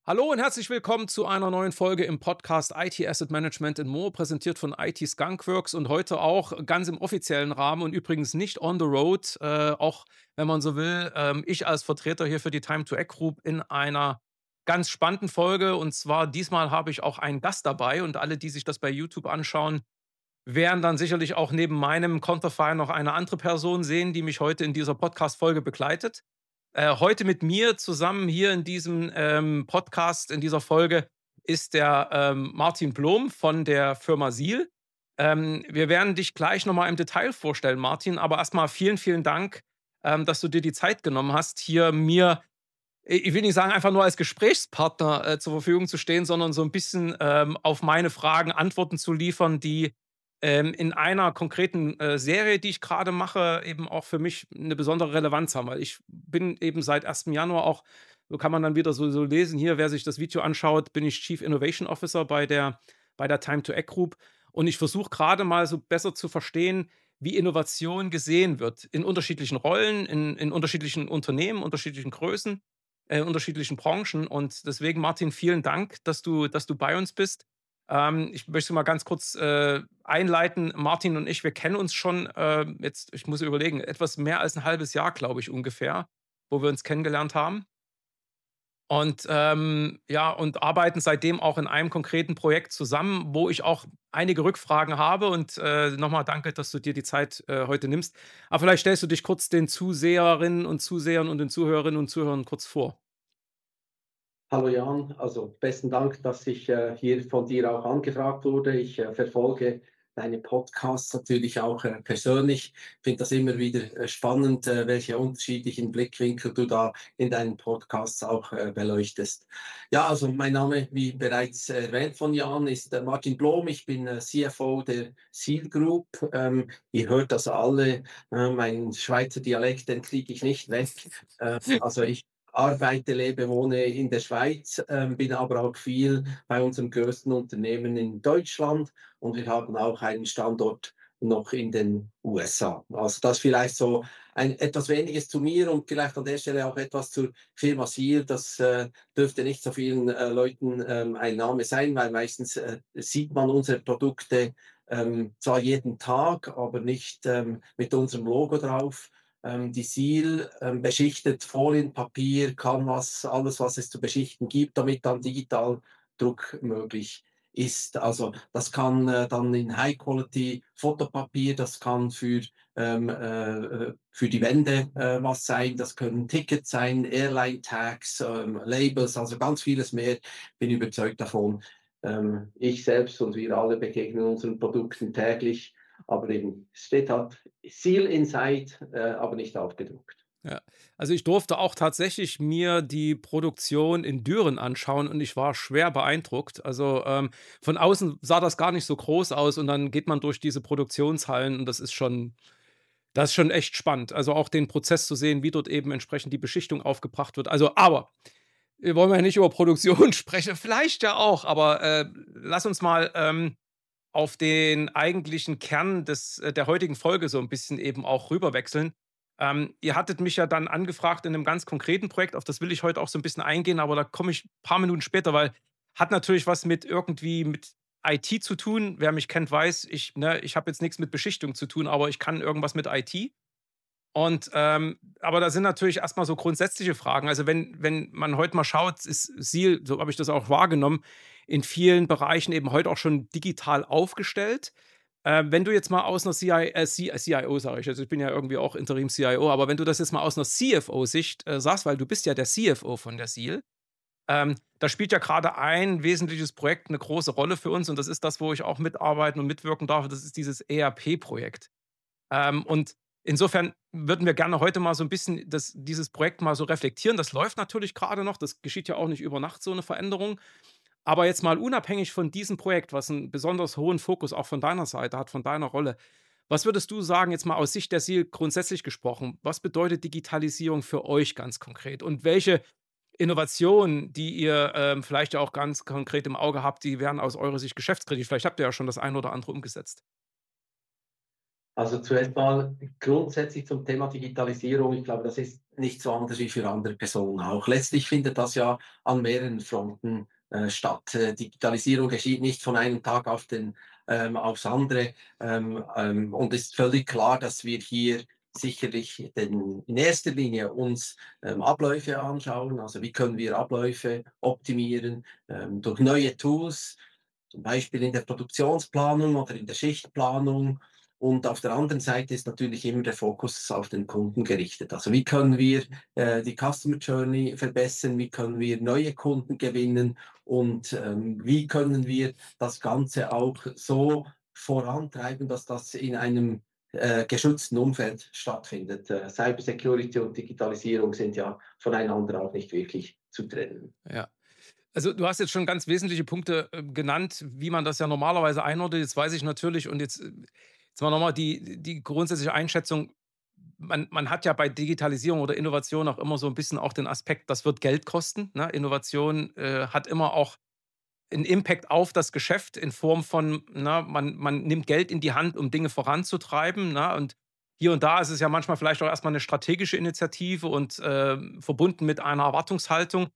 Hallo und herzlich willkommen zu einer neuen Folge im Podcast IT Asset Management and More, präsentiert von IT Skunkworks und heute auch ganz im offiziellen Rahmen und übrigens nicht on the road, auch wenn man so will. Ich als Vertreter hier für die Time to Act Group in einer ganz spannenden Folge, und zwar diesmal habe ich auch einen Gast dabei, und alle, die sich das bei YouTube anschauen, werden dann sicherlich auch neben meinem Konterfei noch eine andere Person sehen, die mich heute in dieser Podcast-Folge begleitet. Heute mit mir zusammen hier in diesem Podcast, in dieser Folge, ist der Martin Blom von der Firma Seal. Wir werden dich gleich nochmal im Detail vorstellen, Martin, aber erstmal vielen, vielen Dank, dass du dir die Zeit genommen hast, hier mir, ich will nicht sagen, einfach nur als Gesprächspartner zur Verfügung zu stehen, sondern so ein bisschen auf meine Fragen Antworten zu liefern, die in einer konkreten Serie, die ich gerade mache, eben auch für mich eine besondere Relevanz haben. Weil ich bin eben seit 1. Januar auch, so kann man dann wieder so lesen, hier, wer sich das Video anschaut, bin ich Chief Innovation Officer bei der Time to Act Group. Und ich versuche gerade mal so besser zu verstehen, wie Innovation gesehen wird in unterschiedlichen Rollen, in unterschiedlichen Unternehmen, unterschiedlichen Größen, unterschiedlichen Branchen. Und deswegen, Martin, vielen Dank, dass du bei uns bist. Ich möchte mal ganz kurz einleiten. Martin und ich, wir kennen uns schon jetzt, ich muss überlegen, etwas mehr als ein halbes Jahr, glaube ich, ungefähr, wo wir uns kennengelernt haben. Und ja, und arbeiten seitdem auch in einem konkreten Projekt zusammen, wo ich auch einige Rückfragen habe. Und nochmal danke, dass du dir die Zeit heute nimmst. Aber vielleicht stellst du dich kurz den Zuseherinnen und Zusehern und den Zuhörerinnen und Zuhörern kurz vor. Hallo Jan, also besten Dank, dass ich hier von dir auch angefragt wurde. Ich verfolge deine Podcasts natürlich auch persönlich. Finde das immer wieder spannend, welche unterschiedlichen Blickwinkel du da in deinen Podcasts auch beleuchtest. Ja, also mein Name, wie bereits erwähnt von Jan, ist Martin Blom. Ich bin CFO der Seal Group. Ihr hört das alle. Mein Schweizer Dialekt, den kriege ich nicht weg. Also ich arbeite, lebe, wohne in der Schweiz, bin aber auch viel bei unserem größten Unternehmen in Deutschland und wir haben auch einen Standort noch in den USA. Also das vielleicht so etwas Weniges zu mir und vielleicht an der Stelle auch etwas zur Firma Seal. Das dürfte nicht so vielen Leuten ein Name sein, weil meistens sieht man unsere Produkte zwar jeden Tag, aber nicht mit unserem Logo drauf. Die Seal beschichtet Folien, Papier, Canvas, alles, was es zu beschichten gibt, damit dann Digitaldruck möglich ist. Also das kann dann in High-Quality-Fotopapier, das kann für die Wände was sein, das können Tickets sein, Airline-Tags, Labels, also ganz vieles mehr. Bin überzeugt davon. Ich selbst und wir alle begegnen unseren Produkten täglich, aber eben, es steht halt Seal Inside, aber nicht aufgedruckt. Ja. Also, ich durfte auch tatsächlich mir die Produktion in Düren anschauen und ich war schwer beeindruckt. Also, von außen sah das gar nicht so groß aus und dann geht man durch diese Produktionshallen und das ist schon echt spannend. Also, auch den Prozess zu sehen, wie dort eben entsprechend die Beschichtung aufgebracht wird. Also, aber wir wollen ja nicht über Produktion sprechen, vielleicht ja auch, aber lass uns mal auf den eigentlichen Kern der heutigen Folge so ein bisschen eben auch rüberwechseln. Ihr hattet mich ja dann angefragt in einem ganz konkreten Projekt, auf das will ich heute auch so ein bisschen eingehen, aber da komme ich ein paar Minuten später, weil hat natürlich was mit irgendwie mit IT zu tun. Wer mich kennt, weiß, ich habe jetzt nichts mit Beschichtung zu tun, aber ich kann irgendwas mit IT. Und, aber da sind natürlich erst mal so grundsätzliche Fragen. Also, wenn man heute mal schaut, ist Seal, so habe ich das auch wahrgenommen, in vielen Bereichen eben heute auch schon digital aufgestellt. Wenn du jetzt mal aus einer CIO, sage ich, also ich bin ja irgendwie auch Interim-CIO, aber wenn du das jetzt mal aus einer CFO-Sicht sagst, weil du bist ja der CFO von der Seal, da spielt ja gerade ein wesentliches Projekt eine große Rolle für uns und das ist das, wo ich auch mitarbeiten und mitwirken darf. Das ist dieses ERP-Projekt. Und insofern würden wir gerne heute mal so ein bisschen dieses Projekt mal so reflektieren. Das läuft natürlich gerade noch, das geschieht ja auch nicht über Nacht, so eine Veränderung. Aber jetzt mal unabhängig von diesem Projekt, was einen besonders hohen Fokus auch von deiner Seite hat, von deiner Rolle. Was würdest du sagen, jetzt mal aus Sicht der SEAL grundsätzlich gesprochen, was bedeutet Digitalisierung für euch ganz konkret? Und welche Innovationen, die ihr, vielleicht ja auch ganz konkret im Auge habt, die wären aus eurer Sicht geschäftskritisch? Vielleicht habt ihr ja schon das eine oder andere umgesetzt. Also zuerst mal grundsätzlich zum Thema Digitalisierung. Ich glaube, das ist nicht so anders wie für andere Personen auch. Letztlich findet das ja an mehreren Fronten statt. Digitalisierung geschieht nicht von einem Tag auf aufs andere. Und es ist völlig klar, dass wir hier sicherlich in erster Linie uns Abläufe anschauen. Also wie können wir Abläufe optimieren durch neue Tools, zum Beispiel in der Produktionsplanung oder in der Schichtplanung. Und auf der anderen Seite ist natürlich immer der Fokus auf den Kunden gerichtet. Also wie können wir die Customer Journey verbessern, wie können wir neue Kunden gewinnen und wie können wir das Ganze auch so vorantreiben, dass das in einem geschützten Umfeld stattfindet. Cybersecurity und Digitalisierung sind ja voneinander auch nicht wirklich zu trennen. Ja. Also, du hast jetzt schon ganz wesentliche Punkte, genannt, wie man das ja normalerweise einordnet. Jetzt weiß ich natürlich und jetzt mal noch mal die grundsätzliche Einschätzung. Man hat ja bei Digitalisierung oder Innovation auch immer so ein bisschen auch den Aspekt, das wird Geld kosten, ne? Innovation, hat immer auch 'n Impact auf das Geschäft in Form von, ne, man nimmt Geld in die Hand, um Dinge voranzutreiben, ne? Und hier und da ist es ja manchmal vielleicht auch erst mal 'ne strategische Initiative und, verbunden mit einer Erwartungshaltung.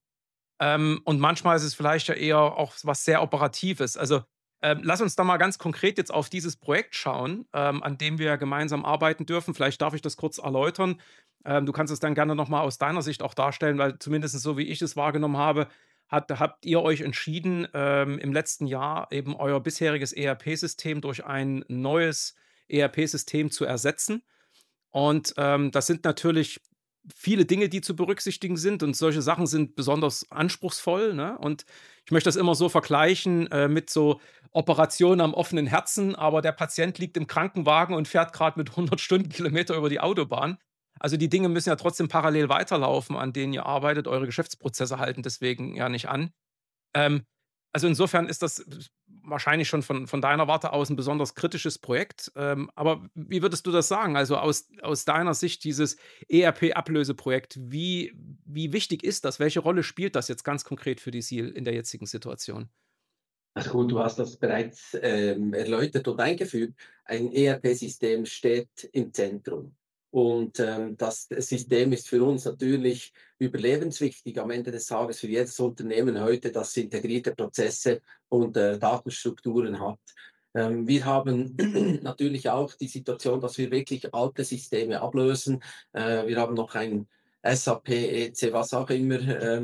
Und manchmal ist es vielleicht ja eher auch was sehr Operatives. Also, lass uns da mal ganz konkret jetzt auf dieses Projekt schauen, an dem wir gemeinsam arbeiten dürfen. Vielleicht darf ich das kurz erläutern. Du kannst es dann gerne noch mal aus deiner Sicht auch darstellen, weil zumindest so wie ich es wahrgenommen habe, habt ihr euch entschieden, im letzten Jahr eben euer bisheriges ERP-System durch ein neues ERP-System zu ersetzen. Und, das sind natürlich viele Dinge, die zu berücksichtigen sind und solche Sachen sind besonders anspruchsvoll, ne? Und ich möchte das immer so vergleichen, mit so Operationen am offenen Herzen, aber der Patient liegt im Krankenwagen und fährt gerade mit 100 Stundenkilometer über die Autobahn. Also, die Dinge müssen ja trotzdem parallel weiterlaufen, an denen ihr arbeitet. Eure Geschäftsprozesse halten deswegen ja nicht an. Ähm, also insofern ist das wahrscheinlich schon von deiner Warte aus ein besonders kritisches Projekt. Aber wie würdest du das sagen? Also aus deiner Sicht dieses ERP-Ablöseprojekt, wie wichtig ist das? Welche Rolle spielt das jetzt ganz konkret für die SIL in der jetzigen Situation? Also gut, du hast das bereits erläutert und eingeführt. Ein ERP-System steht im Zentrum. Und das System ist für uns natürlich überlebenswichtig am Ende des Tages für jedes Unternehmen heute, das integrierte Prozesse und Datenstrukturen hat. Wir haben natürlich auch die Situation, dass wir wirklich alte Systeme ablösen. Wir haben noch ein SAP, EC, was auch immer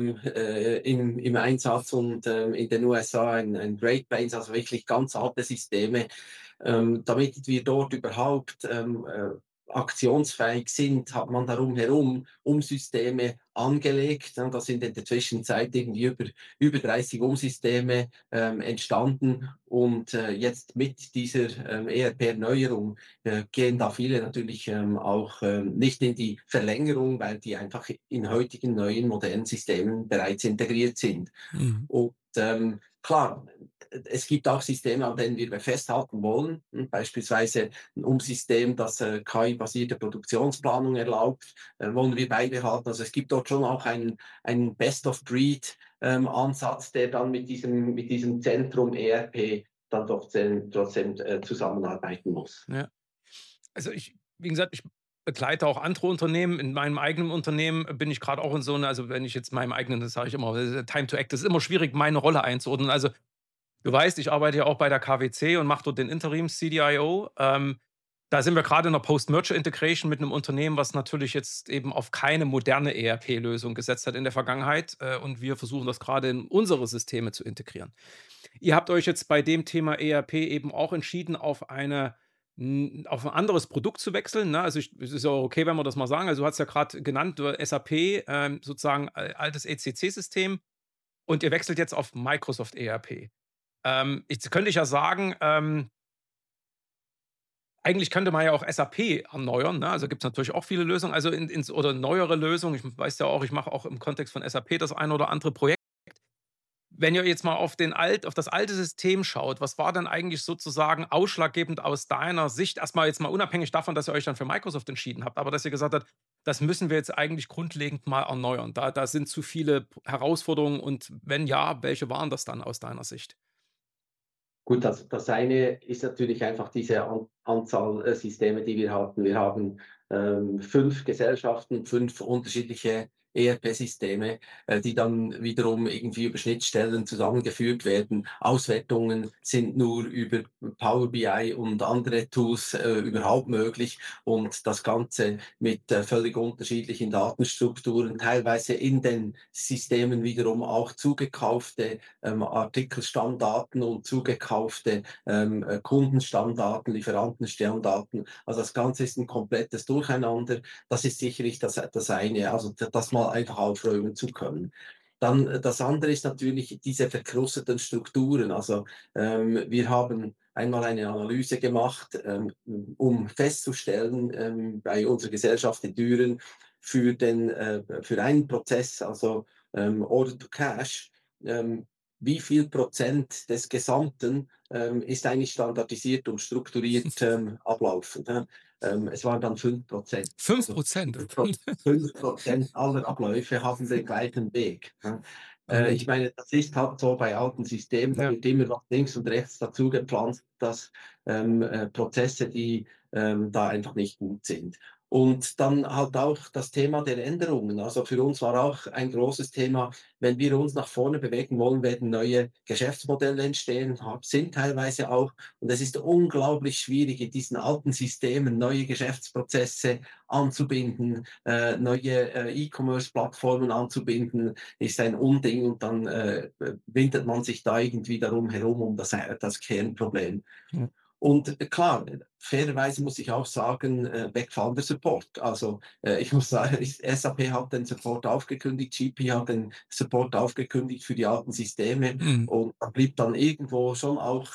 im Einsatz und in den USA ein Great Plains, also wirklich ganz alte Systeme, damit wir dort überhaupt aktionsfähig sind, hat man darum herum Umsysteme angelegt. Da sind in der Zwischenzeit irgendwie über 30 Umsysteme entstanden und jetzt mit dieser ERP-Erneuerung gehen da viele natürlich auch nicht in die Verlängerung, weil die einfach in heutigen neuen modernen Systemen bereits integriert sind. Mhm. Und klar, es gibt auch Systeme, an denen wir festhalten wollen, beispielsweise ein Umsystem, das KI-basierte Produktionsplanung erlaubt, wollen wir beibehalten. Also es gibt dort schon auch einen Best-of-Breed-Ansatz, der dann mit diesem Zentrum ERP dann doch trotzdem zusammenarbeiten muss. Ja. Also, wie gesagt, ich begleite auch andere Unternehmen. In meinem eigenen Unternehmen bin ich gerade auch in so 'ne, also, wenn ich jetzt meinem eigenen, das sage ich immer, Time to Act, das ist immer schwierig, meine Rolle einzuordnen. Also, du weißt, ich arbeite ja auch bei der KWC und mache dort den Interims-CDIO. Da sind wir gerade in der Post-Merger Integration mit einem Unternehmen, was natürlich jetzt eben auf keine moderne ERP-Lösung gesetzt hat in der Vergangenheit, und wir versuchen das gerade in unsere Systeme zu integrieren. Ihr habt euch jetzt bei dem Thema ERP eben auch entschieden, auf ein anderes Produkt zu wechseln, ne? Also, es ist ja auch okay, wenn wir das mal sagen. Also, du hast ja gerade genannt, SAP, sozusagen altes ECC-System und ihr wechselt jetzt auf Microsoft ERP. Jetzt könnte ich ja sagen, eigentlich könnte man ja auch SAP erneuern, ne? Also, gibt es natürlich auch viele Lösungen, also, oder neuere Lösungen. Ich weiß ja auch, ich mache auch im Kontext von SAP das eine oder andere Projekt. Wenn ihr jetzt mal auf das alte System schaut, was war denn eigentlich sozusagen ausschlaggebend aus deiner Sicht? Erstmal jetzt mal unabhängig davon, dass ihr euch dann für Microsoft entschieden habt, aber dass ihr gesagt habt: „Das müssen wir jetzt eigentlich grundlegend mal erneuern. Da sind zu viele Herausforderungen“, und wenn ja, welche waren das dann aus deiner Sicht? Gut, das eine ist natürlich einfach diese Anzahl Systeme, die wir hatten. Wir haben 5 Gesellschaften, 5 unterschiedliche ERP-Systeme, die dann wiederum irgendwie über Schnittstellen zusammengeführt werden. Auswertungen sind nur über Power BI und andere Tools überhaupt möglich, und das Ganze mit völlig unterschiedlichen Datenstrukturen, teilweise in den Systemen wiederum auch zugekaufte Artikelstammdaten und zugekaufte Kundenstammdaten, Lieferantenstammdaten. Also das Ganze ist ein komplettes Durcheinander. Das ist sicherlich das eine, also das mal einfach aufräumen zu können. Dann das andere ist natürlich diese verkrusteten Strukturen. Also wir haben einmal eine Analyse gemacht, um festzustellen, bei unserer Gesellschaft in Düren für einen Prozess, also Order to Cash, ähm, wie viel Prozent des Gesamten ist eigentlich standardisiert und strukturiert ablaufend. Es waren dann 5%. Fünf Also Prozent. 5% aller Abläufe haben den gleichen Weg. Ich Wahnsinn. meine, das ist halt so bei alten Systemen, da Ja. wird immer was links und rechts dazu gepflanzt, dass Prozesse, die da einfach nicht gut sind. Und dann halt auch das Thema der Änderungen. Also für uns war auch ein großes Thema, wenn wir uns nach vorne bewegen wollen, werden neue Geschäftsmodelle entstehen, sind teilweise auch. Und es ist unglaublich schwierig, in diesen alten Systemen neue Geschäftsprozesse anzubinden, neue E-Commerce-Plattformen anzubinden, ist ein Unding, und dann windet man sich da irgendwie darum herum um das Kernproblem. Ja. Und klar, fairerweise muss ich auch sagen, wegfallender Support. Also ich muss sagen, SAP hat den Support aufgekündigt, GP hat den Support aufgekündigt für die alten Systeme, Mhm. und da blieb dann irgendwo schon auch,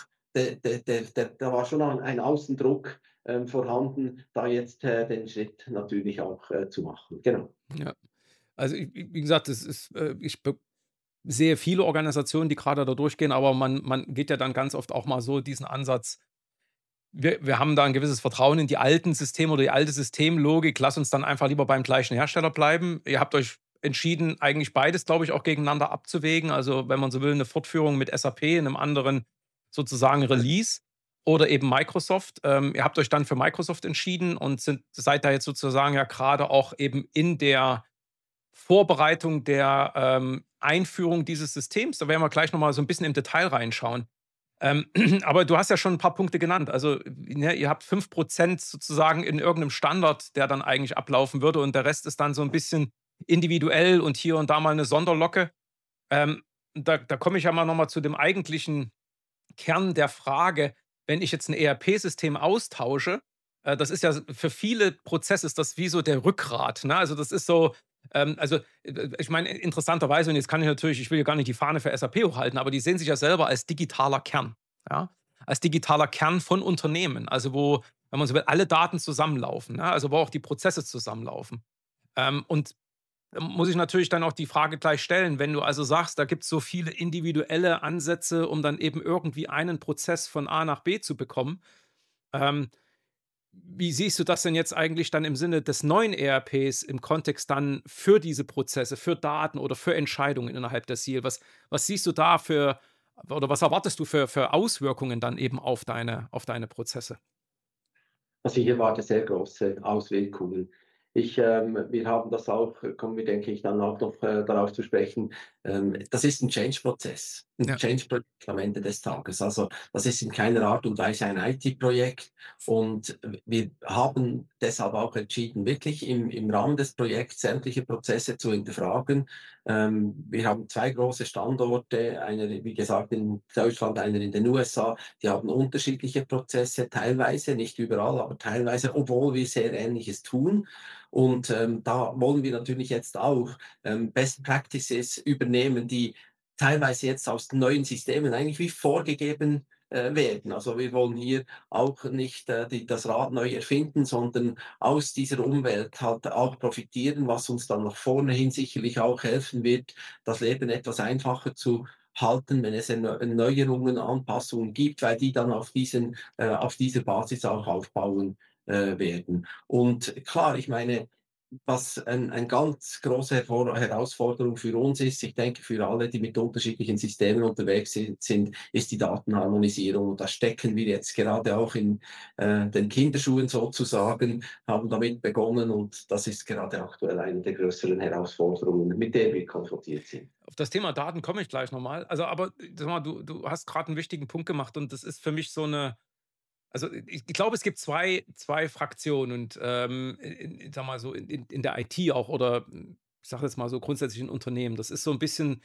da war schon ein Außendruck vorhanden, da jetzt den Schritt natürlich auch zu machen. Genau. Ja. Also, wie gesagt, ich sehe viele Organisationen, die gerade da durchgehen, aber man geht ja dann ganz oft auch mal so diesen Ansatz: Wir haben da ein gewisses Vertrauen in die alten Systeme oder die alte Systemlogik. Lass uns dann einfach lieber beim gleichen Hersteller bleiben. Ihr habt euch entschieden, eigentlich beides, glaube ich, auch gegeneinander abzuwägen. Also, wenn man so will, eine Fortführung mit SAP in einem anderen sozusagen Release oder eben Microsoft. Ihr habt euch dann für Microsoft entschieden und seid da jetzt sozusagen ja gerade auch eben in der Vorbereitung der, Einführung dieses Systems. Da werden wir gleich noch mal so ein bisschen im Detail reinschauen. Ähm, aber du hast ja schon ein paar Punkte genannt. Also, ne, ihr habt 5% sozusagen in irgendeinem Standard, der dann eigentlich ablaufen würde, und der Rest ist dann so ein bisschen individuell und hier und da mal eine Sonderlocke. Da komme ich ja mal noch mal zu dem eigentlichen Kern der Frage, wenn ich jetzt ein ERP-System austausche, das ist ja für viele Prozesse ist das wie so der Rückgrat, ne? Also, das ist so, ich meine, interessanterweise, und jetzt kann ich will ja gar nicht die Fahne für SAP hochhalten, aber die sehen sich ja selber als digitaler Kern, ja? Als digitaler Kern von Unternehmen, also wo, wenn man so will, alle Daten zusammenlaufen, ne? Also, wo auch die Prozesse zusammenlaufen. Und muss ich natürlich dann auch die Frage gleich stellen, wenn du also sagst, da gibt es so viele individuelle Ansätze, um dann eben irgendwie einen Prozess von A nach B zu bekommen. Ähm, Wie siehst du das denn jetzt eigentlich dann im Sinne des neuen ERPs im Kontext dann für diese Prozesse, für Daten oder für Entscheidungen innerhalb der SEAL? Was siehst du da für, oder was erwartest du für Auswirkungen dann eben auf deine Prozesse? Also ich erwarte sehr große Auswirkungen. Wir haben das auch, kommen wir, denke ich, dann auch noch darauf zu sprechen. Das ist ein Change-Prozess, ein Ja. Change-Projekt am Ende des Tages. Also das ist in keiner Art und Weise ein IT-Projekt, und wir haben deshalb auch entschieden, wirklich im Rahmen des Projekts sämtliche Prozesse zu hinterfragen. Wir haben 2 große Standorte, einer, wie gesagt, in Deutschland, einer in den USA. Die haben unterschiedliche Prozesse, teilweise, nicht überall, aber teilweise, obwohl wir sehr Ähnliches tun. Und da wollen wir natürlich jetzt auch Best Practices übernehmen, die teilweise jetzt aus den neuen Systemen eigentlich wie vorgegeben werden. Also wir wollen hier auch nicht das Rad neu erfinden, sondern aus dieser Umwelt halt auch profitieren, was uns dann nach vorne hin sicherlich auch helfen wird, das Leben etwas einfacher zu halten, wenn es Erneuerungen, Anpassungen gibt, weil die dann auf dieser Basis auch aufbauen werden. Und klar, ich meine, was ein ganz große Herausforderung für uns ist, ich denke für alle, die mit unterschiedlichen Systemen unterwegs sind, ist die Datenharmonisierung. Und da stecken wir jetzt gerade auch in den Kinderschuhen sozusagen, haben damit begonnen und das ist gerade aktuell eine der größeren Herausforderungen, mit der wir konfrontiert sind. Auf das Thema Daten komme ich gleich nochmal. Also, aber sag mal, du hast gerade einen wichtigen Punkt gemacht und das ist für mich so eine. Also, ich glaube, es gibt zwei Fraktionen und, sage mal so in der IT auch oder, ich sage jetzt mal so grundsätzlich in Unternehmen. Das ist so ein bisschen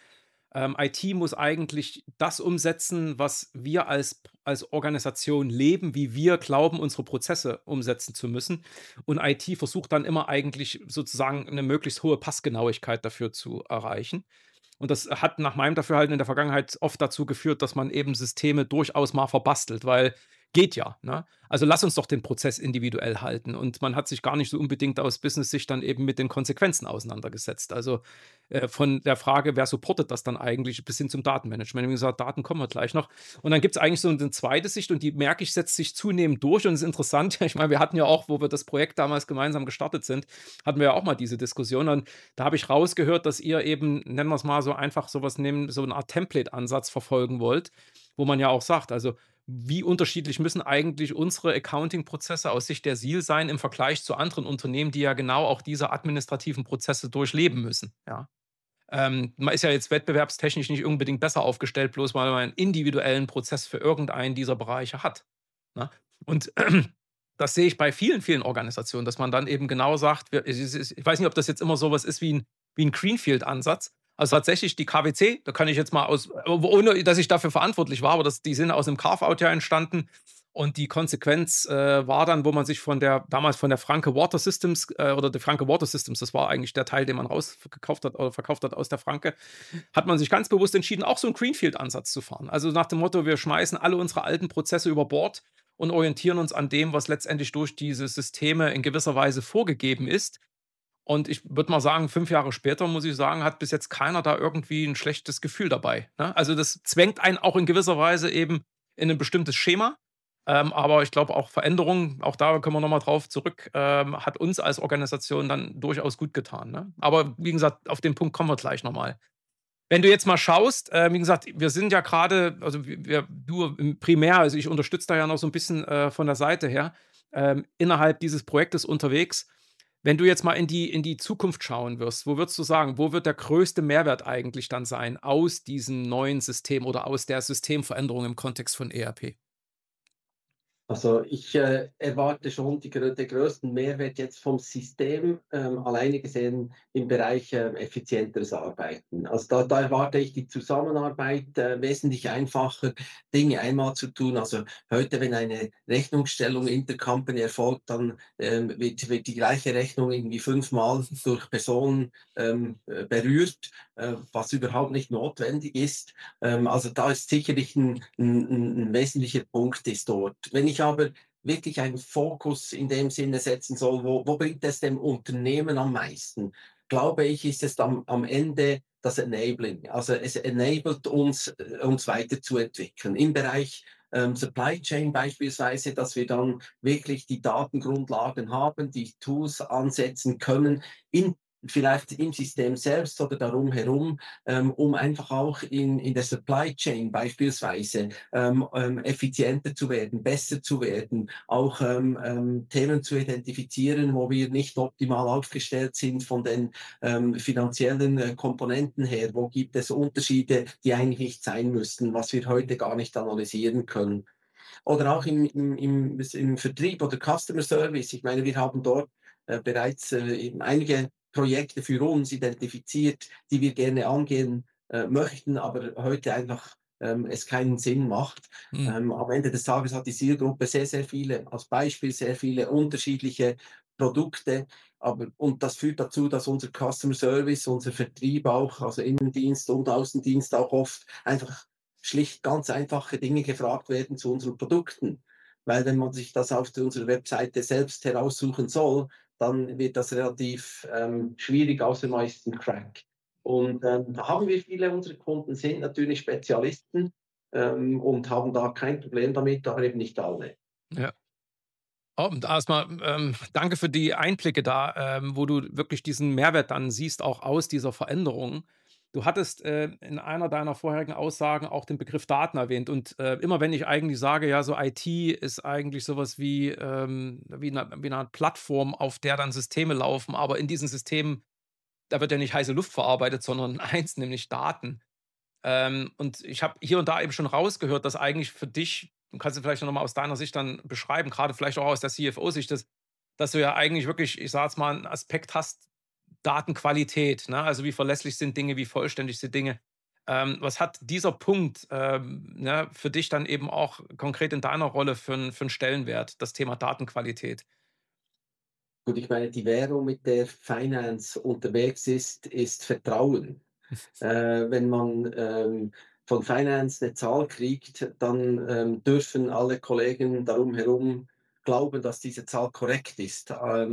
IT muss eigentlich das umsetzen, was wir als Organisation leben, wie wir glauben, unsere Prozesse umsetzen zu müssen. Und IT versucht dann immer eigentlich sozusagen eine möglichst hohe Passgenauigkeit dafür zu erreichen. Und das hat nach meinem Dafürhalten in der Vergangenheit oft dazu geführt, dass man eben Systeme durchaus mal verbastelt, weil geht ja, ne? Also, lass uns doch den Prozess individuell halten. Und man hat sich gar nicht so unbedingt aus Business-Sicht dann eben mit den Konsequenzen auseinandergesetzt. Also, von der Frage, wer supportet das dann eigentlich, bis hin zum Datenmanagement. Wie gesagt, Daten kommen wir gleich noch. Und dann gibt es eigentlich so eine zweite Sicht und die merke ich, setzt sich zunehmend durch und ist interessant. Ich meine, wir hatten ja auch, wo wir das Projekt damals gemeinsam gestartet sind, hatten wir ja auch mal diese Diskussion. Und da habe ich rausgehört, dass ihr eben, nennen wir es mal so einfach sowas nehmen, so eine Art Template-Ansatz verfolgen wollt, wo man ja auch sagt, also wie unterschiedlich müssen eigentlich unsere Accounting-Prozesse aus Sicht der SIL sein im Vergleich zu anderen Unternehmen, die ja genau auch diese administrativen Prozesse durchleben müssen, ja? Man ist ja jetzt wettbewerbstechnisch nicht unbedingt besser aufgestellt, bloß weil man einen individuellen Prozess für irgendeinen dieser Bereiche hat, ne? Und das sehe ich bei vielen, vielen Organisationen, dass man dann eben genau sagt, ich weiß nicht, ob das jetzt immer so was ist wie 'n Greenfield-Ansatz. Also, tatsächlich die KWC, da kann ich jetzt mal ohne dass ich dafür verantwortlich war, aber die sind aus 'nem Carve-out ja entstanden. Und die Konsequenz, war dann, wo man sich von der Franke Water Systems, oder die Franke Water Systems, das war eigentlich der Teil, den man rausgekauft hat oder verkauft hat aus der Franke, hat man sich ganz bewusst entschieden, auch so einen Greenfield-Ansatz zu fahren. Also nach dem Motto, wir schmeißen alle unsere alten Prozesse über Bord und orientieren uns an dem, was letztendlich durch diese Systeme in gewisser Weise vorgegeben ist. Und ich würde mal sagen, 5 Jahre später, muss ich sagen, hat bis jetzt keiner da irgendwie ein schlechtes Gefühl dabei, ne? Also, das zwängt einen auch in gewisser Weise eben in ein bestimmtes Schema. Aber ich glaube auch Veränderungen, auch da können wir noch mal drauf zurück, hat uns als Organisation dann durchaus gut getan, ne? Aber wie gesagt, auf den Punkt kommen wir gleich noch mal. Wenn du jetzt mal schaust, wie gesagt, wir sind ja gerade, also du primär, also ich unterstütze da ja noch so ein bisschen, von der Seite her, innerhalb dieses Projektes unterwegs. Wenn du jetzt mal in die Zukunft schauen wirst, wo würdest du sagen, wo wird der größte Mehrwert eigentlich dann sein aus diesem neuen System oder aus der Systemveränderung im Kontext von ERP? Also, ich erwarte schon den größten Mehrwert jetzt vom System, alleine gesehen im Bereich, effizienteres Arbeiten. Also, da erwarte ich die Zusammenarbeit, wesentlich einfacher, Dinge einmal zu tun. Also, heute, wenn eine Rechnungsstellung intercompany erfolgt, dann, wird die gleiche Rechnung irgendwie fünfmal durch Personen, berührt, was überhaupt nicht notwendig ist. Also da ist sicherlich ein wesentlicher Punkt ist dort. Wenn ich aber wirklich einen Fokus in dem Sinne setzen soll, wo bringt es dem Unternehmen am meisten? Glaube ich, ist es am Ende das Enabling. Also, es enabled uns, uns weiterzuentwickeln. Im Bereich, Supply Chain beispielsweise, dass wir dann wirklich die Datengrundlagen haben, die Tools ansetzen können, in vielleicht im System selbst oder darum herum, um einfach auch in der Supply Chain beispielsweise effizienter zu werden, besser zu werden, auch Themen zu identifizieren, wo wir nicht optimal aufgestellt sind von den finanziellen Komponenten her, wo gibt es Unterschiede, die eigentlich nicht sein müssten, was wir heute gar nicht analysieren können. Oder auch im Vertrieb oder Customer Service. Ich meine, wir haben dort bereits eben einige Projekte für uns identifiziert, die wir gerne angehen möchten, aber heute einfach es keinen Sinn macht. Mhm. Am Ende des Tages hat die Zielgruppe sehr, sehr viele, als Beispiel sehr viele unterschiedliche Produkte. Und das führt dazu, dass unser Customer Service, unser Vertrieb auch, also Innendienst und Außendienst auch oft einfach schlicht ganz einfache Dinge gefragt werden zu unseren Produkten. Weil wenn man sich das auf unserer Webseite selbst heraussuchen soll, dann wird das relativ schwierig, außer man ist ein Crack. Und da haben wir viele unserer Kunden sind natürlich Spezialisten und haben da kein Problem damit, aber eben nicht alle. Ja. Oh, und erstmal, danke für die Einblicke da, wo du wirklich diesen Mehrwert dann siehst, auch aus dieser Veränderung. Du hattest, in einer deiner vorherigen Aussagen auch den Begriff Daten erwähnt und, immer wenn ich eigentlich sage, ja, so IT ist eigentlich sowas wie, wie 'ne Art Plattform, auf der dann Systeme laufen, aber in diesen Systemen, da wird ja nicht heiße Luft verarbeitet, sondern eins, nämlich Daten. Und ich habe hier und da eben schon rausgehört, dass eigentlich für dich, du kannst es vielleicht noch mal aus deiner Sicht dann beschreiben, gerade vielleicht auch aus der CFO-Sicht, dass du ja eigentlich wirklich, ich sage jetzt mal, 'n Aspekt hast, Datenqualität, ne? Also, wie verlässlich sind Dinge, wie vollständig sind Dinge. Was hat dieser Punkt, ne, für dich dann eben auch konkret in deiner Rolle für 'n Stellenwert, das Thema Datenqualität? Gut, ich meine, die Währung, mit der Finance unterwegs ist Vertrauen. Wenn man von Finance eine Zahl kriegt, dann dürfen alle Kollegen darum herum glauben, dass diese Zahl korrekt ist.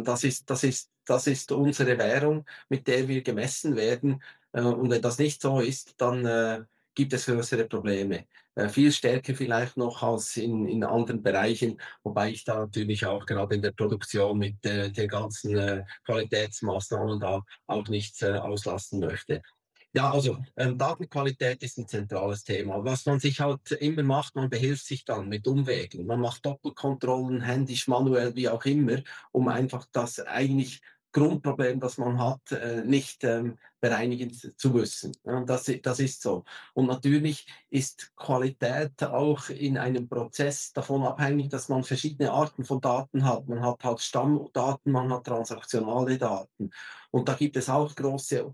Das ist unsere Währung, mit der wir gemessen werden. Und wenn das nicht so ist, dann gibt es größere Probleme. Viel stärker vielleicht noch als in anderen Bereichen, wobei ich da natürlich auch gerade in der Produktion mit den ganzen Qualitätsmaßnahmen da auch nichts auslassen möchte. Ja, also Datenqualität ist ein zentrales Thema. Was man sich halt immer macht, man behilft sich dann mit Umwegen. Man macht Doppelkontrollen, händisch, manuell, wie auch immer, um einfach das eigentlich Grundproblem, das man hat, nicht bereinigen zu müssen. Ja, das ist so. Und natürlich ist Qualität auch in einem Prozess davon abhängig, dass man verschiedene Arten von Daten hat. Man hat halt Stammdaten, man hat transaktionale Daten. Und da gibt es auch große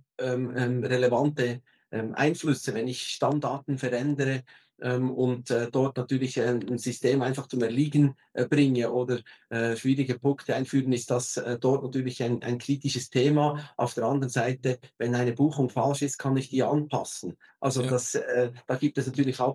relevante Einflüsse, wenn ich Stammdaten verändere und dort natürlich ein System einfach zum Erliegen bringe oder schwierige Punkte einführen, ist das dort natürlich ein kritisches Thema. Auf der anderen Seite, wenn eine Buchung falsch ist, kann ich die anpassen. Also Ja. da gibt es natürlich auch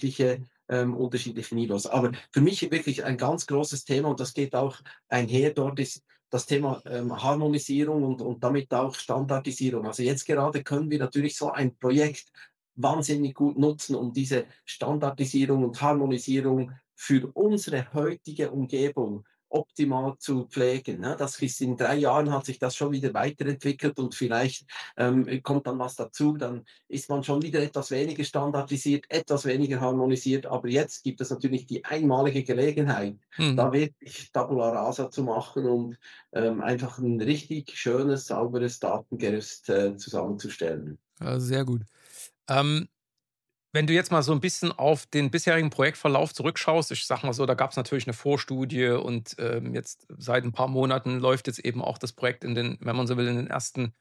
unterschiedliche Niveaus. Aber für mich wirklich ein ganz großes Thema und das geht auch einher. Dort ist das Thema Harmonisierung und damit auch Standardisierung. Also jetzt gerade können wir natürlich so ein Projekt wahnsinnig gut nutzen, um diese Standardisierung und Harmonisierung für unsere heutige Umgebung optimal zu pflegen. Ne? Das ist in 3 Jahren hat sich das schon wieder weiterentwickelt und vielleicht kommt dann was dazu, dann ist man schon wieder etwas weniger standardisiert, etwas weniger harmonisiert. Aber jetzt gibt es natürlich die einmalige Gelegenheit, Mhm. da wirklich Tabula Rasa zu machen und einfach ein richtig schönes, sauberes Datengerüst zusammenzustellen. Sehr gut. Ähm Wenn du jetzt mal so ein bisschen auf den bisherigen Projektverlauf zurückschaust, ich sage mal so, da gab es natürlich eine Vorstudie und, jetzt seit ein paar Monaten läuft jetzt eben auch das Projekt in den, wenn man so will, in den ersten,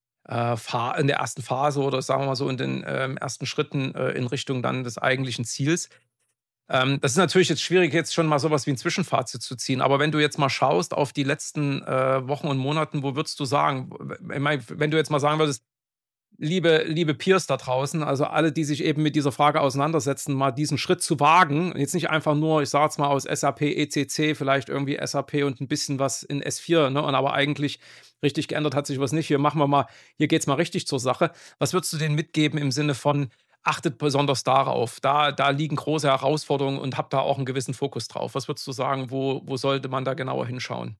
Pha in der ersten Phase oder sagen wir mal so in den, ersten Schritten, in Richtung dann des eigentlichen Ziels. Das ist natürlich jetzt schwierig, jetzt schon mal so was wie ein Zwischenfazit zu ziehen, aber wenn du jetzt mal schaust auf die letzten, Wochen und Monaten, wo würdest du sagen, ich meine, wenn du jetzt mal sagen würdest: Liebe Peers da draußen, also alle, die sich eben mit dieser Frage auseinandersetzen, mal diesen Schritt zu wagen. Jetzt nicht einfach nur, ich sage jetzt mal aus SAP ECC, vielleicht irgendwie SAP und ein bisschen was in S4, ne? Und aber eigentlich richtig geändert hat sich was nicht. Hier geht's mal richtig zur Sache. Was würdest du denen mitgeben im Sinne von: „Achtet besonders darauf. Da liegen große Herausforderungen und habt da auch einen gewissen Fokus drauf.“ Was würdest du sagen, wo sollte man da genauer hinschauen?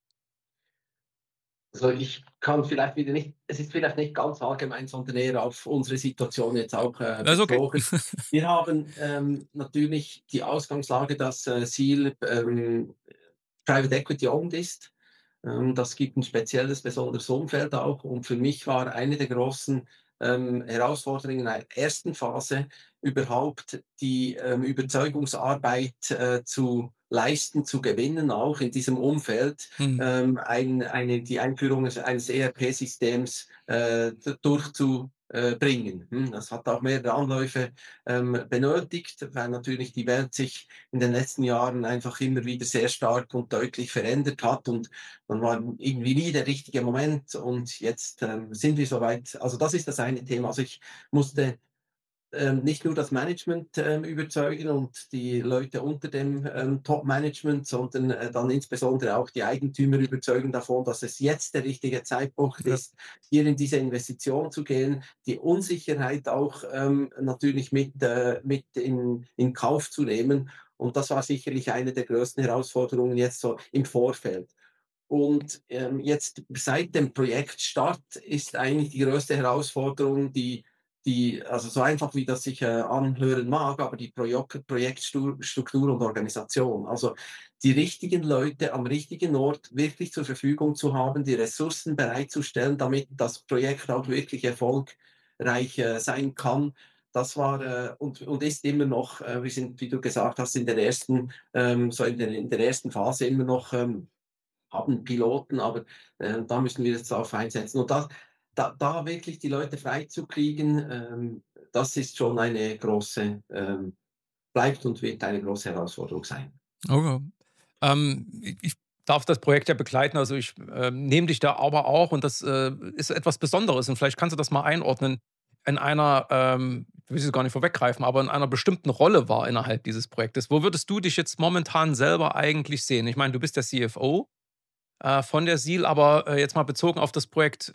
Also ich kann vielleicht wieder nicht, es ist vielleicht nicht ganz allgemein, sondern eher auf unsere Situation jetzt auch Das ist okay. bezogen. Wir haben natürlich die Ausgangslage, dass Seal Private Equity owned ist. Das gibt ein spezielles, besonderes Umfeld auch. Und für mich war eine der großen Herausforderungen in der ersten Phase überhaupt die Überzeugungsarbeit zu leisten, zu gewinnen, auch in diesem Umfeld, Mhm. die Einführung eines ERP-Systems durchzubringen. Das hat auch mehrere Anläufe benötigt, weil natürlich die Welt sich in den letzten Jahren einfach immer wieder sehr stark und deutlich verändert hat und man war irgendwie nie der richtige Moment und jetzt sind wir soweit. Also das ist das eine Thema. Also ich musste nicht nur das Management überzeugen und die Leute unter dem Top-Management, sondern dann insbesondere auch die Eigentümer überzeugen davon, dass es jetzt der richtige Zeitpunkt Ja. ist, hier in diese Investition zu gehen, die Unsicherheit auch natürlich mit in Kauf zu nehmen. Und das war sicherlich eine der größten Herausforderungen jetzt so im Vorfeld. Und jetzt seit dem Projektstart ist eigentlich die größte Herausforderung also so einfach wie das sich anhören mag, aber die Projektstruktur und Organisation. Also die richtigen Leute am richtigen Ort wirklich zur Verfügung zu haben, die Ressourcen bereitzustellen, damit das Projekt auch wirklich erfolgreich sein kann. Das war und ist immer noch, wir sind, wie du gesagt hast, in der ersten, so in der ersten Phase immer noch haben Piloten, aber da müssen wir jetzt darauf einsetzen. Und da wirklich die Leute freizukriegen, das ist schon eine große, bleibt und wird eine große Herausforderung sein. Okay. Ich darf das Projekt ja begleiten, also ich, nehme dich da aber auch und das, ist etwas Besonderes und vielleicht kannst du das mal einordnen, in einer, ich will jetzt gar nicht vorweggreifen, aber in einer bestimmten Rolle wahr innerhalb dieses Projektes. Wo würdest du dich jetzt momentan selber eigentlich sehen? Ich meine, du bist der CFO, von der SEAL, aber, jetzt mal bezogen auf das Projekt,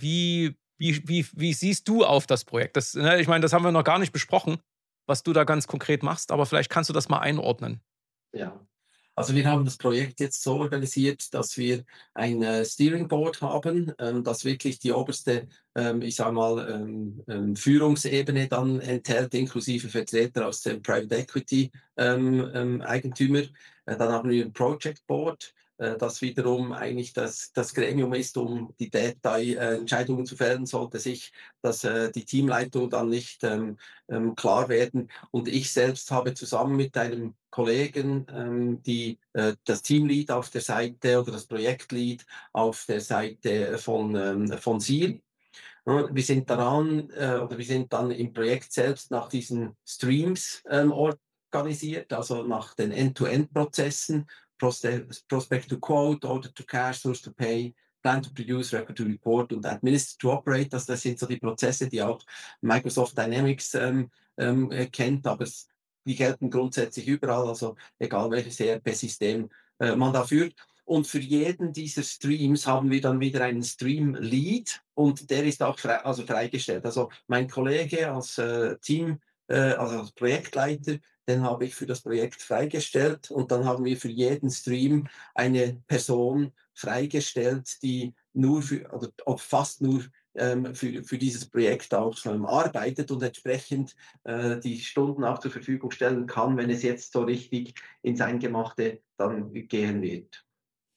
wie siehst du auf das Projekt? Das, ne, ich meine, das haben wir noch gar nicht besprochen, was du da ganz konkret machst, aber vielleicht kannst du das mal einordnen. Ja. Also wir haben das Projekt jetzt so organisiert, dass wir ein Steering Board haben, das wirklich die oberste, ich sage mal, Führungsebene dann enthält, inklusive Vertreter aus dem Private Equity Eigentümer. Dann haben wir ein Project Board, das wiederum eigentlich das Gremium ist, um die Detailentscheidungen zu fällen, sollte sich die Teamleitung dann nicht klar werden. Und ich selbst habe zusammen mit einem Kollegen, das Teamlead auf der Seite oder das Projektlead auf der Seite von SEAL. Wir sind daran oder wir sind dann im Projekt selbst nach diesen Streams organisiert, also nach den End-to-End-Prozessen, Prospect to Quote, Order to Cash, Source to Pay, Plan to Produce, Record to Report und Administer to Operate. Das sind so die Prozesse, die auch Microsoft Dynamics kennt, aber die gelten grundsätzlich überall, also egal welches ERP-System man da führt. Und für jeden dieser Streams haben wir dann wieder einen Stream-Lead und der ist auch freigestellt. Also mein Kollege als also als Projektleiter, den habe ich für das Projekt freigestellt und dann haben wir für jeden Stream eine Person freigestellt, die nur oder fast nur für dieses Projekt auch arbeitet und entsprechend die Stunden auch zur Verfügung stellen kann, wenn es jetzt so richtig ins Eingemachte dann gehen wird.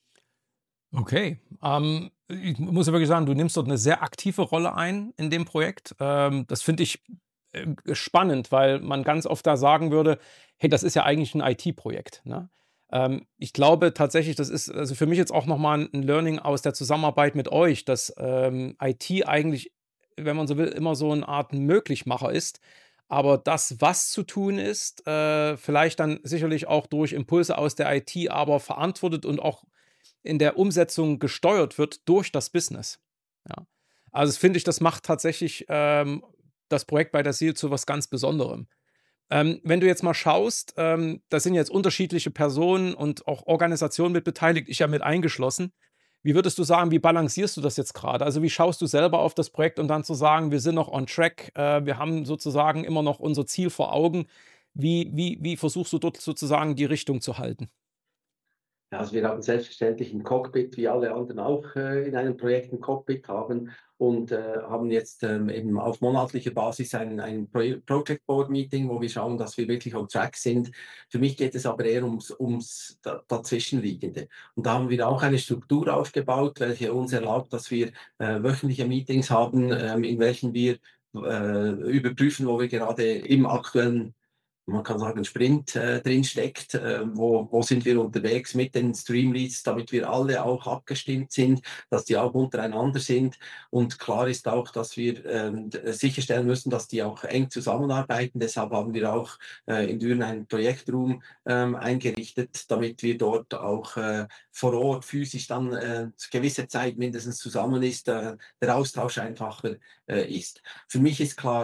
Okay. Ich muss ja wirklich sagen, du nimmst dort eine sehr aktive Rolle ein in dem Projekt. Das finde ich, spannend, weil man ganz oft da sagen würde: „Hey, das ist ja eigentlich ein IT-Projekt", ne? Ich glaube tatsächlich, das ist also für mich jetzt auch noch mal 'n Learning aus der Zusammenarbeit mit euch, dass, IT eigentlich, wenn man so will, immer so eine Art Möglichmacher ist, aber das, was zu tun ist, vielleicht dann sicherlich auch durch Impulse aus der IT, aber verantwortet und auch in der Umsetzung gesteuert wird durch das Business. Ja. Also, das finde ich, das macht tatsächlich, das Projekt bei der SEAL zu was ganz Besonderem. Wenn du jetzt mal schaust, da sind jetzt unterschiedliche Personen und auch Organisationen mit beteiligt, ich ja mit eingeschlossen. Wie würdest du sagen, wie balancierst du das jetzt gerade? Also, wie schaust du selber auf das Projekt, um dann zu sagen: „Wir sind noch on track, wir haben sozusagen immer noch unser Ziel vor Augen." Wie versuchst du dort sozusagen die Richtung zu halten? Ja, also wir haben selbstverständlich ein Cockpit, wie alle anderen auch in einem Projekt ein Cockpit haben und haben jetzt eben auf monatlicher Basis ein Project Board Meeting, wo wir schauen, dass wir wirklich on track sind. Für mich geht es aber eher ums Dazwischenliegende. Und da haben wir auch eine Struktur aufgebaut, welche uns erlaubt, dass wir wöchentliche Meetings haben, in welchen wir überprüfen, wo wir gerade im aktuellen, man kann sagen, Sprint drin steckt, wo sind wir unterwegs mit den Streamleads, damit wir alle auch abgestimmt sind, dass die auch untereinander sind. Und klar ist auch, dass wir sicherstellen müssen, dass die auch eng zusammenarbeiten. Deshalb haben wir auch in Düren einen Projektraum eingerichtet, damit wir dort auch vor Ort physisch dann gewisse Zeit mindestens zusammen ist, der Austausch einfacher ist. Für mich ist klar,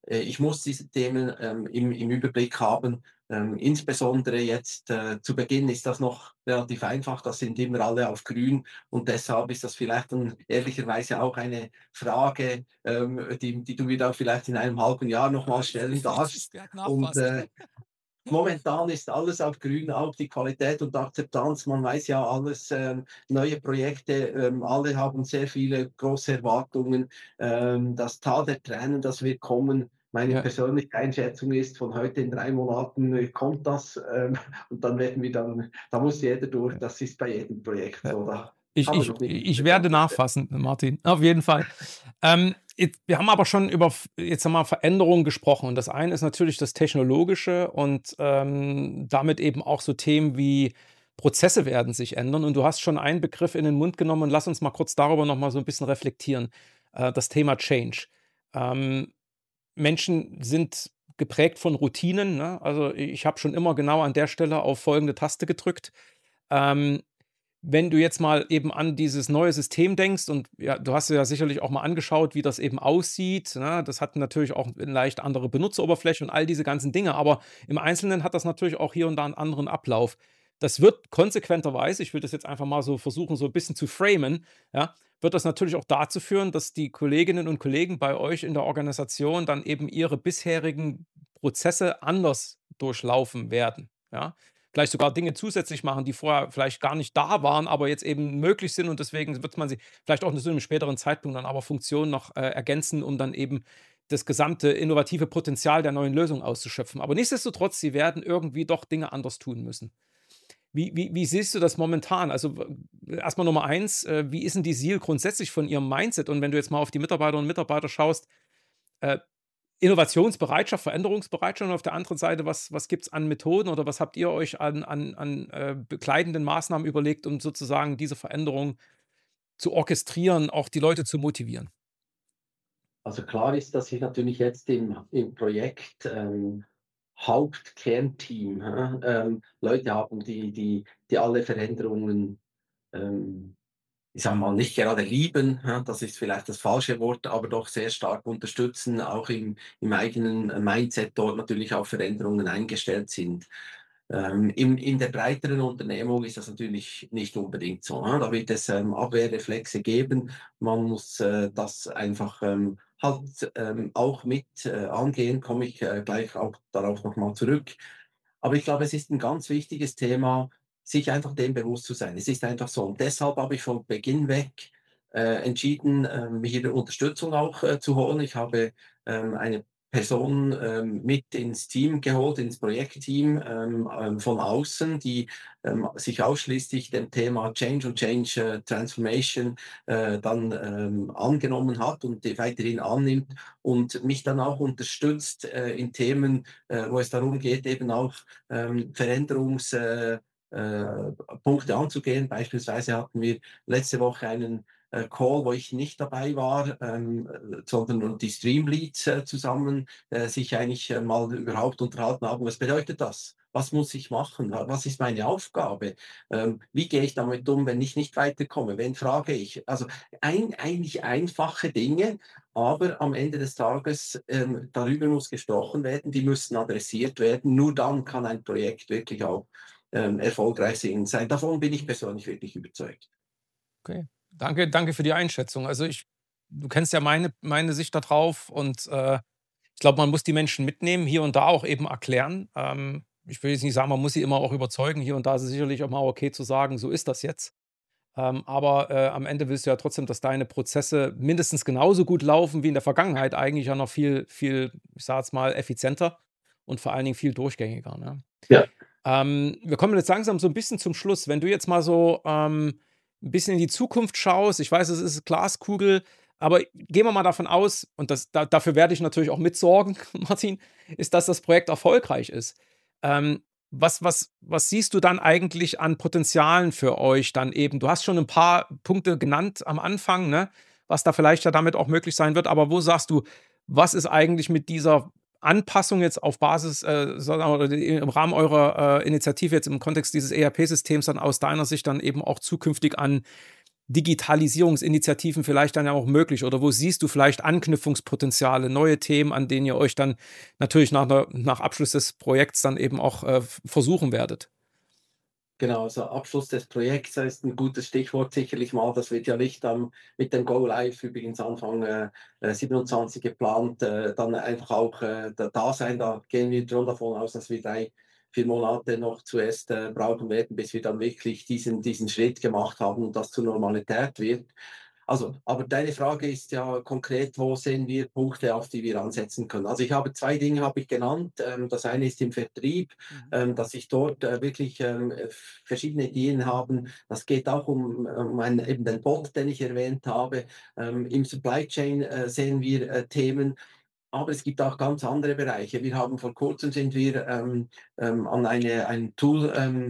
ich muss diese Themen im Überblick haben. Insbesondere jetzt zu Beginn ist das noch relativ einfach, das sind immer alle auf grün und deshalb ist das vielleicht dann ehrlicherweise auch eine Frage, die du mir dann vielleicht in einem halben Jahr nochmal stellen darfst. Und momentan ist alles auf grün, auch die Qualität und Akzeptanz. Man weiß ja alles, neue Projekte, alle haben sehr viele große Erwartungen. Das Tal der Tränen, das wird kommen. Meine Ja. persönliche Einschätzung ist, von heute in 3 Monaten kommt das, und dann werden wir dann, da muss jeder durch. Das ist bei jedem Projekt Ja. so. Da Ich, haben wir ich, noch nicht ich diese werde ganze. nachfassen, Martin, auf jeden Fall. Wir haben aber schon über jetzt einmal Veränderungen gesprochen. Und das eine ist natürlich das Technologische und damit eben auch so Themen wie Prozesse werden sich ändern. Und du hast schon einen Begriff in den Mund genommen und lass uns mal kurz darüber noch mal so ein bisschen reflektieren. Das Thema Change. Ähm, Menschen sind geprägt von Routinen. Ne? Also ich habe schon immer genau an der Stelle auf folgende Taste gedrückt. Ähm, Wenn du jetzt mal eben an dieses neue System denkst und ja, du hast dir ja sicherlich auch mal angeschaut, wie das eben aussieht, ne? Das hat natürlich auch 'ne leicht andere Benutzeroberfläche und all diese ganzen Dinge, aber im Einzelnen hat das natürlich auch hier und da einen anderen Ablauf. Das wird konsequenterweise, ich will das jetzt einfach mal so versuchen, so ein bisschen zu framen, ja, wird das natürlich auch dazu führen, dass die Kolleginnen und Kollegen bei euch in der Organisation dann eben ihre bisherigen Prozesse anders durchlaufen werden, ja? Vielleicht sogar Dinge zusätzlich machen, die vorher vielleicht gar nicht da waren, aber jetzt eben möglich sind und deswegen wird man sie vielleicht auch zu einem späteren Zeitpunkt dann aber Funktionen noch ergänzen, um dann eben das gesamte innovative Potenzial der neuen Lösung auszuschöpfen. Aber nichtsdestotrotz, sie werden irgendwie doch Dinge anders tun müssen. Wie siehst du das momentan? Also erstmal Nummer eins, wie ist denn die SEAL grundsätzlich von ihrem Mindset? Und wenn du jetzt mal auf die Mitarbeiterinnen und Mitarbeiter schaust, äh, Innovationsbereitschaft, Veränderungsbereitschaft und auf der anderen Seite, was gibt es an Methoden oder was habt ihr euch an begleitenden Maßnahmen überlegt, um sozusagen diese Veränderung zu orchestrieren, auch die Leute zu motivieren? Also klar ist, dass ich natürlich jetzt im Projekt Hauptkernteam, Leute haben, die alle Veränderungen, ähm, ich sage mal, nicht gerade lieben, das ist vielleicht das falsche Wort, aber doch sehr stark unterstützen, auch im eigenen Mindset dort natürlich auf Veränderungen eingestellt sind. In der breiteren Unternehmung ist das natürlich nicht unbedingt so. Da wird es Abwehrreflexe geben. Man muss das einfach halt auch mit angehen, komme ich gleich auch darauf nochmal zurück. Aber ich glaube, es ist ein ganz wichtiges Thema, sich einfach dem bewusst zu sein. Es ist einfach so. Und deshalb habe ich von Beginn weg entschieden, mir hier Unterstützung auch zu holen. Ich habe eine Person mit ins Team geholt, ins Projektteam von außen, die sich ausschließlich dem Thema Change und Change Transformation dann angenommen hat und die weiterhin annimmt und mich dann auch unterstützt in Themen, wo es darum geht, eben auch Veränderungspunkte anzugehen. Beispielsweise hatten wir letzte Woche einen Call, wo ich nicht dabei war, sondern die Streamleads zusammen sich eigentlich mal überhaupt unterhalten haben. Was bedeutet das? Was muss ich machen? Was ist meine Aufgabe? Wie gehe ich damit um, wenn ich nicht weiterkomme? Wen frage ich? Also eigentlich einfache Dinge, aber am Ende des Tages darüber muss gesprochen werden, die müssen adressiert werden. Nur dann kann ein Projekt wirklich auch erfolgreich sein. Davon bin ich persönlich wirklich überzeugt. Okay. Danke für die Einschätzung. Also du kennst ja meine Sicht da drauf und ich glaube, man muss die Menschen mitnehmen, hier und da auch eben erklären. Ich will jetzt nicht sagen, man muss sie immer auch überzeugen. Hier und da ist es sicherlich auch mal okay zu sagen, so ist das jetzt. Aber am Ende willst du ja trotzdem, dass deine Prozesse mindestens genauso gut laufen wie in der Vergangenheit, eigentlich ja noch viel, ich sage jetzt mal, effizienter und vor allen Dingen viel durchgängiger. Ne? Ja. Wir kommen jetzt langsam so ein bisschen zum Schluss. Wenn du jetzt mal so 'n bisschen in die Zukunft schaust, ich weiß, es ist Glaskugel, aber gehen wir mal davon aus, und dafür werde ich natürlich auch mitsorgen, Martin, ist, dass das Projekt erfolgreich ist. Was siehst du dann eigentlich an Potenzialen für euch dann eben? Du hast schon ein paar Punkte genannt am Anfang, ne, was da vielleicht ja damit auch möglich sein wird, aber wo sagst du, was ist eigentlich mit dieser Anpassung jetzt auf Basis, sagen wir mal, im Rahmen eurer Initiative jetzt im Kontext dieses ERP-Systems dann aus deiner Sicht dann eben auch zukünftig an Digitalisierungsinitiativen vielleicht dann ja auch möglich? Oder wo siehst du vielleicht Anknüpfungspotenziale, neue Themen, an denen ihr euch dann natürlich nach Abschluss des Projekts dann eben auch versuchen werdet? Genau, also Abschluss des Projekts ist ein gutes Stichwort sicherlich mal. Das wird ja nicht mit dem Go Live übrigens Anfang 27 geplant, dann einfach auch da sein. Da gehen wir schon davon aus, dass wir 3, 4 Monate noch zuerst brauchen werden, bis wir dann wirklich diesen Schritt gemacht haben und das zur Normalität wird. Also, aber deine Frage ist ja konkret, wo sehen wir Punkte, auf die wir ansetzen können? Also ich habe 2 Dinge habe ich genannt. Das eine ist im Vertrieb, Mhm. dass ich dort wirklich verschiedene Ideen haben. Das geht auch eben den Bot, den ich erwähnt habe. Im Supply Chain sehen wir Themen, aber es gibt auch ganz andere Bereiche. Wir haben vor Kurzem sind wir an ein Tool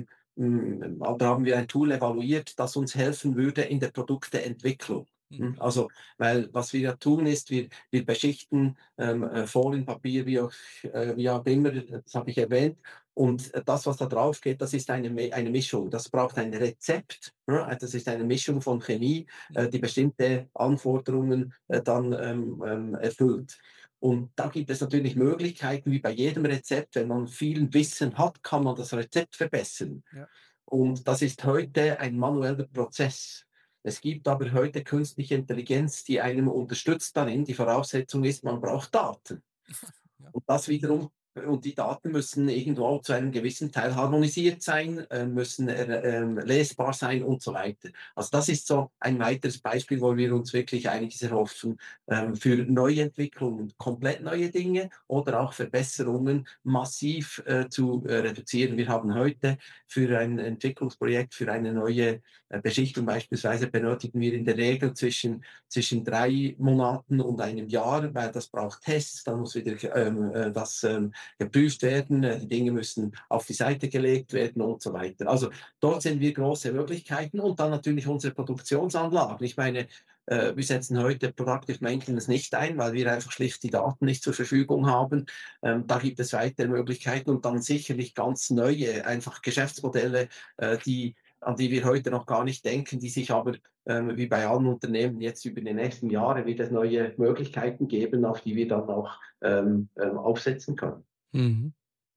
oder haben wir ein Tool evaluiert, das uns helfen würde in der Produkteentwicklung. Mhm. Also, weil was wir ja tun ist, wir beschichten Folienpapier, wie auch immer, das habe ich erwähnt. Und das, was da drauf geht, das ist eine Mischung. Das braucht ein Rezept. Ja? Das ist eine Mischung von Chemie, Mhm. die bestimmte Anforderungen dann erfüllt. Und da gibt es natürlich Möglichkeiten, wie bei jedem Rezept. Wenn man viel Wissen hat, kann man das Rezept verbessern. Ja. Und das ist heute ein manueller Prozess. Es gibt aber heute künstliche Intelligenz, die einem unterstützt darin. Die Voraussetzung ist, man braucht Daten. Ja. Und das wiederum und die Daten müssen irgendwo zu einem gewissen Teil harmonisiert sein, müssen lesbar sein und so weiter. Also das ist so ein weiteres Beispiel, wo wir uns wirklich einiges erhoffen für Neuentwicklungen, komplett neue Dinge oder auch Verbesserungen massiv zu reduzieren. Wir haben heute für ein Entwicklungsprojekt, für eine neue Beschichtung beispielsweise, benötigen wir in der Regel zwischen 3 Monaten und einem Jahr, weil das braucht Tests, dann muss wieder das geprüft werden, die Dinge müssen auf die Seite gelegt werden und so weiter. Also dort sehen wir große Möglichkeiten und dann natürlich unsere Produktionsanlagen. Ich meine, wir setzen heute Productive Maintenance nicht ein, weil wir einfach schlicht die Daten nicht zur Verfügung haben. Da gibt es weitere Möglichkeiten und dann sicherlich ganz neue, einfach Geschäftsmodelle, an die wir heute noch gar nicht denken, die sich aber wie bei allen Unternehmen jetzt über die nächsten Jahre wird es neue Möglichkeiten geben, auf die wir dann auch aufsetzen können. Mhm.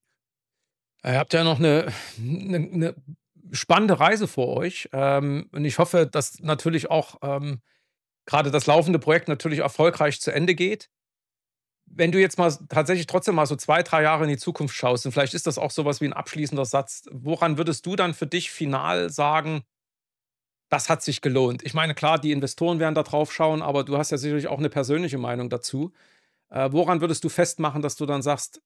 Ihr habt ja noch eine spannende Reise vor euch. Und ich hoffe, dass natürlich auch gerade das laufende Projekt natürlich erfolgreich zu Ende geht. Wenn du jetzt mal tatsächlich trotzdem mal so 2, 3 Jahre in die Zukunft schaust, und vielleicht ist das auch so was wie ein abschließender Satz, woran würdest du dann für dich final sagen: „Das hat sich gelohnt?“ Ich meine, klar, die Investoren werden da drauf schauen, aber du hast ja sicherlich auch eine persönliche Meinung dazu. Woran würdest du festmachen, dass du dann sagst: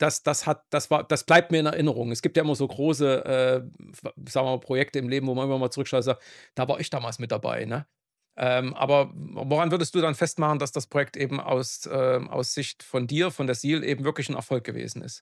Das bleibt mir in Erinnerung?“ Es gibt ja immer so große, sagen wir mal, Projekte im Leben, wo man immer mal zurückschaut und sagt: „Da war ich damals mit dabei“, ne? Aber woran würdest du dann festmachen, dass das Projekt eben aus Sicht von dir, von der SEAL eben wirklich ein Erfolg gewesen ist?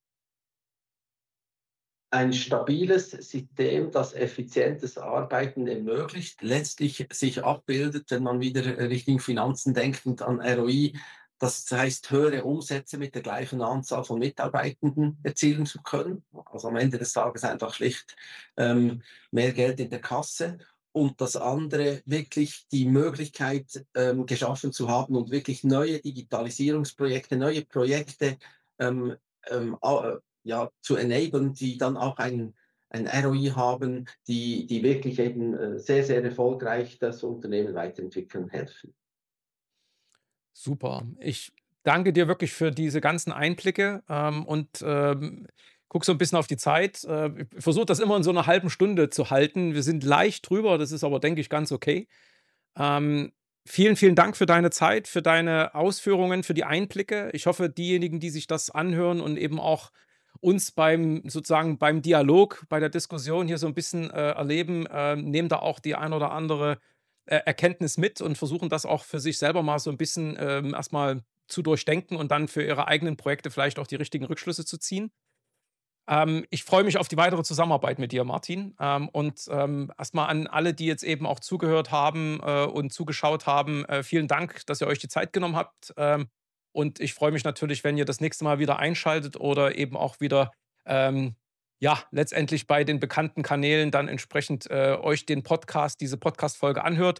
Ein stabiles System, das effizientes Arbeiten ermöglicht, letztlich sich abbildet, wenn man wieder Richtung Finanzen denkt und an ROI. Das heißt, höhere Umsätze mit der gleichen Anzahl von Mitarbeitenden erzielen zu können. Also am Ende des Tages einfach schlicht mehr Geld in der Kasse. Und das andere, wirklich die Möglichkeit geschaffen zu haben und wirklich neue Digitalisierungsprojekte, neue Projekte ähm, ja, zu enablen, die dann auch ein ROI haben, die wirklich eben sehr, sehr erfolgreich das Unternehmen weiterentwickeln helfen. Super. Ich danke dir wirklich für diese ganzen Einblicke, und, gucke so ein bisschen auf die Zeit. Ich versuche das immer in so einer halben Stunde zu halten. Wir sind leicht drüber, das ist aber, denke ich, ganz okay. Ähm, vielen Dank für deine Zeit, für deine Ausführungen, für die Einblicke. Ich hoffe, diejenigen, die sich das anhören und eben auch uns beim Dialog, bei der Diskussion hier so ein bisschen, erleben, nehmen da auch die ein oder andere, Erkenntnis mit und versuchen das auch für sich selber mal so ein bisschen, erst zu durchdenken und dann für ihre eigenen Projekte vielleicht auch die richtigen Rückschlüsse zu ziehen. Ich freue mich auf die weitere Zusammenarbeit mit dir, Martin. Und erst an alle, die jetzt eben auch zugehört haben und zugeschaut haben, vielen Dank, dass ihr euch die Zeit genommen habt. Und ich freue mich natürlich, wenn ihr das nächste Mal wieder einschaltet oder eben auch wieder, ähm, ja, letztendlich bei den bekannten Kanälen dann entsprechend euch diese Podcast-Folge anhört.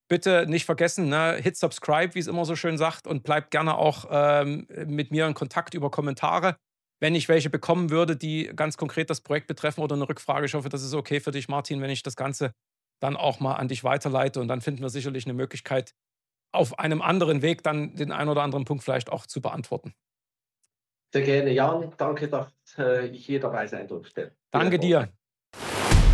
bitte nicht vergessen, ne, hit subscribe, wie es immer so schön sagt, und bleibt gerne auch mit mir in Kontakt über Kommentare. Wenn ich welche bekommen würde, die ganz konkret das Projekt betreffen oder eine Rückfrage, ich hoffe, das ist okay für dich, Martin, wenn ich das Ganze dann auch mal an dich weiterleite und dann finden wir sicherlich eine Möglichkeit, auf einem anderen Weg dann den einen oder anderen Punkt vielleicht auch zu beantworten. Sehr gerne, Jan. Danke, dass ich hier dabei sein durfte. Viel Danke Erfolg. dir.